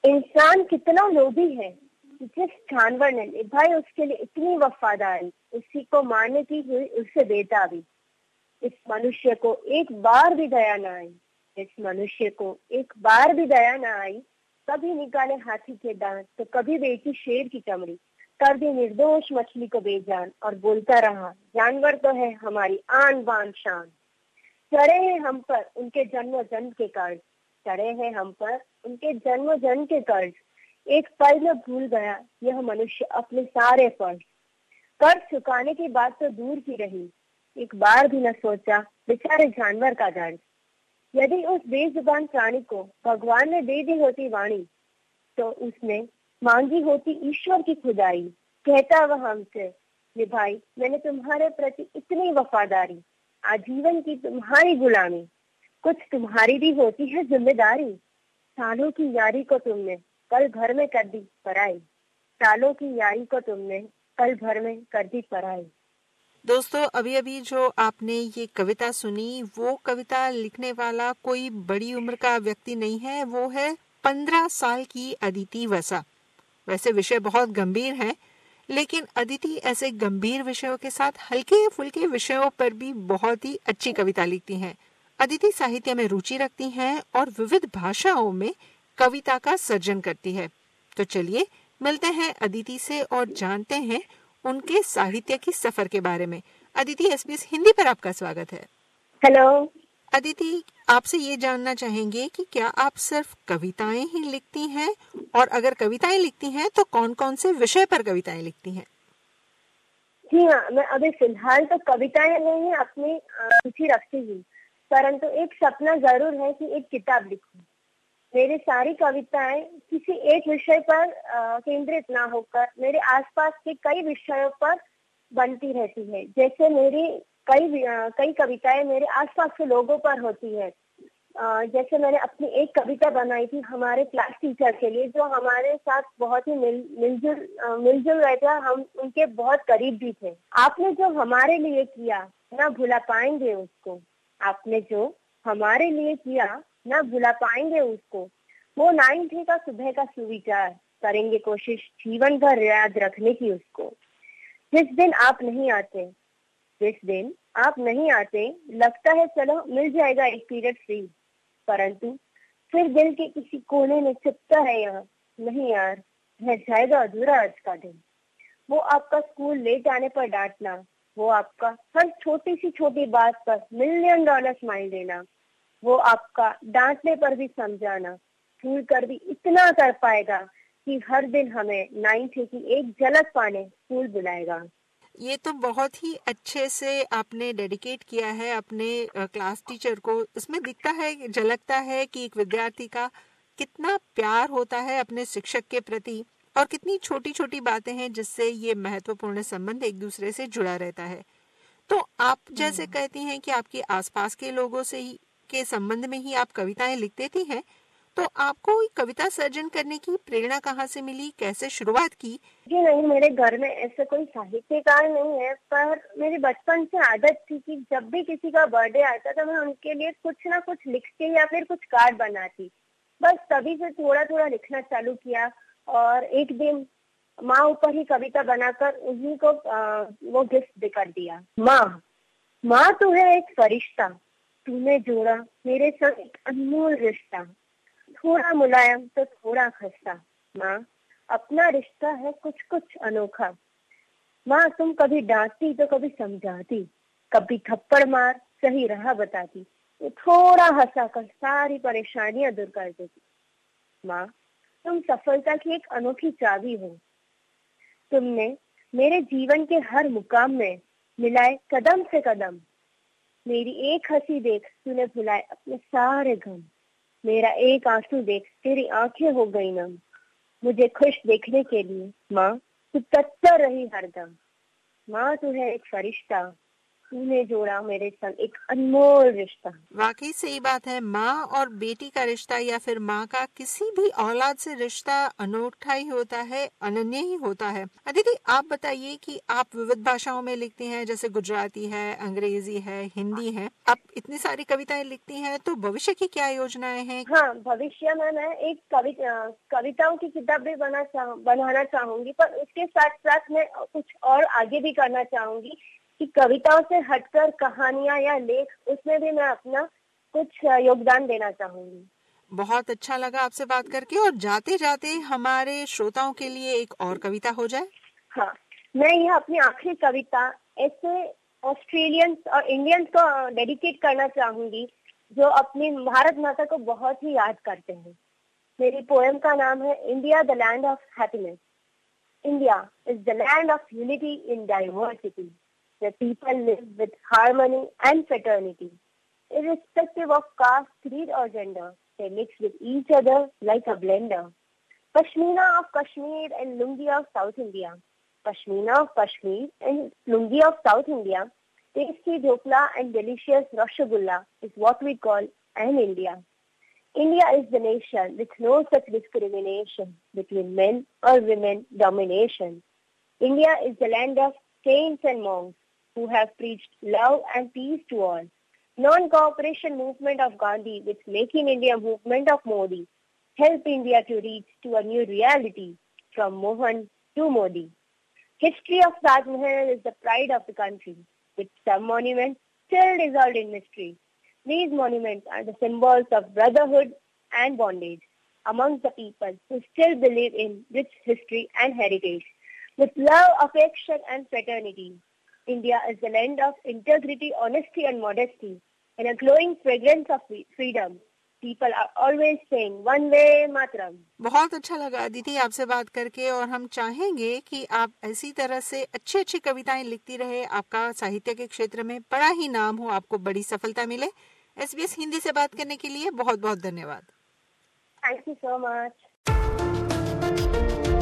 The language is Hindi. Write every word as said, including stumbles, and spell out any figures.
इंसान कितना लोभी है, जिस जानवर ने निभाई उसके लिए इतनी वफादारी, उसी को मारने की हुई उससे बेताबी। इस मनुष्य को एक बार भी दया न आई, इस मनुष्य को एक बार भी दया न आई। कभी निकाले हाथी के दांत तो कभी बेची शेर की चमड़ी, कर दी निर्दोष मछली को बेजान और बोलता रहा, जानवर तो है हमारी आन बान शान। चढ़े हैं हम पर उनके जन्म जन्म के कर्ज, चढ़े हैं हम पर उनके जन्म जन्म के कर्ज। एक पल में भूल गया यह मनुष्य अपने सारे फर्ज, कर्ज चुकाने की बात तो दूर की रही, एक बार भी न सोचा बेचारे जानवर का दर्द। यदि उस बेजुबान प्राणी को भगवान ने दे दी होती वाणी, तो उसने मांगी होती ईश्वर की खुदाई। कहता वह हमसे, ये भाई मैंने तुम्हारे प्रति इतनी वफादारी, आजीवन की तुम्हारी गुलामी, कुछ तुम्हारी भी होती है जिम्मेदारी। सालों की यारी को तुमने कल भर में कर दी पराई, सालों की यारी को तुमने कल भर में कर दी पराई। दोस्तों, अभी अभी जो आपने ये कविता सुनी, वो कविता लिखने वाला कोई बड़ी उम्र का व्यक्ति नहीं है, वो है पंद्रह साल की अदिति वसा। वैसे विषय बहुत गंभीर है, लेकिन अदिति ऐसे गंभीर विषयों के साथ हल्के फुल्के विषयों पर भी बहुत ही अच्छी कविता लिखती हैं। अदिति साहित्य में रुचि रखती हैं और विविध भाषाओं में कविता का सर्जन करती है। तो चलिए मिलते हैं अदिति से और जानते हैं उनके साहित्य की सफर के बारे में। अदिति, एसबीएस हिंदी पर आपका स्वागत है। हेलो अदिति, आपसे ये जानना चाहेंगे कि क्या आप सिर्फ कविताएं ही लिखती हैं, और अगर कविताएं लिखती हैं तो कौन कौन से विषय पर कविताएं लिखती हैं? जी हाँ, मैं अभी फिलहाल तो कविताएं नहीं अपनी रुचि रखती हूँ, परंतु एक सपना जरूर है कि एक किताब लिखूं। मेरी सारी कविताएं किसी एक विषय पर केंद्रित ना होकर मेरे आसपास के कई विषयों पर बनती रहती है। जैसे मेरी कई कई कविताएं मेरे आसपास के लोगों पर होती है। जैसे मैंने अपनी एक कविता बनाई थी हमारे क्लास टीचर के लिए, जो हमारे साथ बहुत ही मिल मिलजुल मिलजुल रहे थे, हम उनके बहुत करीब भी थे। आपने जो हमारे लिए किया ना भुला पाएंगे उसको, आपने जो हमारे लिए किया ना भुला पाएंगे उसको। वो नाइन थे का सुबह का सुविचार, करेंगे कोशिश जीवन भर याद रखने की उसको। जिस दिन आप नहीं आते, जिस दिन आप नहीं आते, लगता है चलो मिल जाएगा एक पीरियड फ्री, परंतु फिर दिल के किसी कोने में चुपता है यहाँ, नहीं यार रह जाएगा अधूरा आज का दिन। वो आपका स्कूल ले जाने पर डांटना, वो आपका हर छोटी सी छोटी बात पर मिलियन डॉलर स्माइल देना, वो आपका डांटने पर भी समझाना, भूल कर भी इतना कर पाएगा कि हर दिन हमें नाइन्थ की एक झलक पाने स्कूल बुलाएगा। ये तो बहुत ही अच्छे से आपने डेडिकेट किया है अपने क्लास टीचर को। इसमें दिखता है, झलकता है कि एक विद्यार्थी का कितना प्यार होता है अपने शिक्षक के प्रति, और कितनी छोटी छोटी बातें हैं जिससे ये महत्वपूर्ण संबंध एक दूसरे से जुड़ा रहता है। तो आप जैसे कहती हैं कि आपके आसपास के लोगों से ही के संबंध में ही आप कविताएं लिख देती हैं, तो आपको कविता सर्जन करने की प्रेरणा कहाँ से मिली, कैसे शुरुआत की? जी नहीं, मेरे घर में ऐसे कोई साहित्यकार नहीं है, पर मेरी बचपन से आदत थी कि जब भी किसी का बर्थडे आता था मैं उनके लिए कुछ ना कुछ लिखती या फिर कुछ कार्ड बनाती। बस तभी से थोड़ा थोड़ा लिखना चालू किया, और एक दिन माँ ऊपर ही कविता बनाकर उन्हीं को आ, वो गिफ्ट कर दिया। माँ, माँ तू है एक फरिश्ता, तूने जोड़ा मेरे संग एक अनमोल रिश्ता, थोड़ा मुलायम तो थोड़ा खस्ता, माँ अपना रिश्ता है कुछ कुछ अनोखा। माँ तुम कभी डांटती तो कभी समझाती, कभी थप्पड़ मार सही राह बताती, तो थोड़ा हंसा कर सारी परेशानियां दूर कर देती। माँ तुम सफलता की एक अनोखी चाबी हो, तुमने मेरे जीवन के हर मुकाम में मिलाए कदम से कदम। मेरी एक हंसी देख तूने भुलाए अपने सारे गम, मेरा एक आंसू देख तेरी आंखें हो गई नम। मुझे खुश देखने के लिए माँ तू तत्पर रही हरदम। माँ तू है एक फरिश्ता, तूने जोड़ा मेरे संग एक अनमोल रिश्ता। वाकई सही बात है। माँ और बेटी का रिश्ता या फिर माँ का किसी भी औलाद से रिश्ता अनूठा ही होता है, अनन्य ही होता है। अदिति, आप बताइए कि आप विविध भाषाओं में लिखती हैं, जैसे गुजराती है, अंग्रेजी है, हिंदी है। आप इतनी सारी कविताएं लिखती हैं, तो भविष्य की क्या योजनाएं हैं? हाँ, भविष्य में मैं एक कवि कविताओं की किताब भी बना चाह, बनाना चाहूंगी, पर उसके साथ साथ मैं कुछ और आगे भी करना चाहूंगी कि कविताओं से हटकर कहानियां या लेख, उसमें भी मैं अपना कुछ योगदान देना चाहूंगी। बहुत अच्छा लगा आपसे बात करके, और जाते जाते हमारे श्रोताओं के लिए एक और कविता हो जाए। हाँ, मैं यह अपनी आखिरी कविता ऐसे ऑस्ट्रेलियंस और इंडियंस को डेडिकेट करना चाहूंगी जो अपनी भारत माता को बहुत ही याद करते हैं। मेरी पोएम का नाम है India the land of happiness. India is the land of unity in diversity, where people live with harmony and fraternity. Irrespective of caste, creed or gender, they mix with each other like a blender. Pashmina of Kashmir and Lungi of South India. Pashmina of Kashmir and Lungi of South India. Tasty dhokla and delicious rasgulla is what we call an India. India is the nation with no such discrimination between men or women domination. India is the land of saints and monks who have preached love and peace to all. Non-cooperation movement of Gandhi with Make in India movement of Modi help India to reach to a new reality from Mohan to Modi. History of Taj Mahal is the pride of the country, with some monuments still dissolved in mystery. These monuments are the symbols of brotherhood and bondage amongst the people who still believe in rich history and heritage. With love, affection and fraternity, India is the land of integrity, honesty and modesty, and a glowing fragrance of freedom. People are always saying Vande Mataram. बहुत अच्छा लगा अदिति आपसे बात करके, और हम चाहेंगे कि आप ऐसी तरह से अच्छी अच्छी कविताएं लिखती रहे, आपका साहित्य के क्षेत्र में बड़ा ही नाम हो, आपको बड़ी सफलता मिले। एसबीएस हिंदी से बात करने के लिए बहुत बहुत धन्यवाद। Thank you so much.